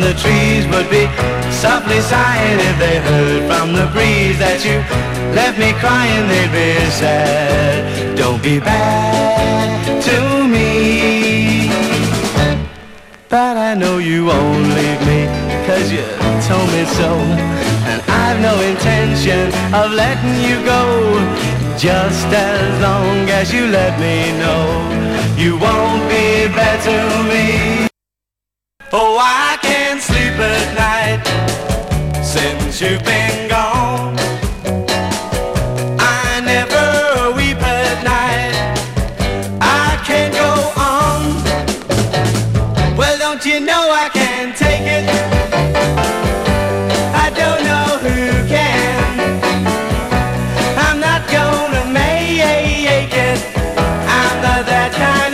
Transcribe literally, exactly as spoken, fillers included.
the trees would be softly sighing if they heard from the breeze that you left me crying. They'd be sad. Don't be bad to me, but I know you won't leave me, 'cause you told me so, and I've no intention of letting you go, just as long as you let me know you won't be bad to me. Oh, I can't sleep at night since you've been gone. I never weep at night, I can't go on. Well, don't you know I can't take it, I don't know who can. I'm not gonna make it, I'm not that kind of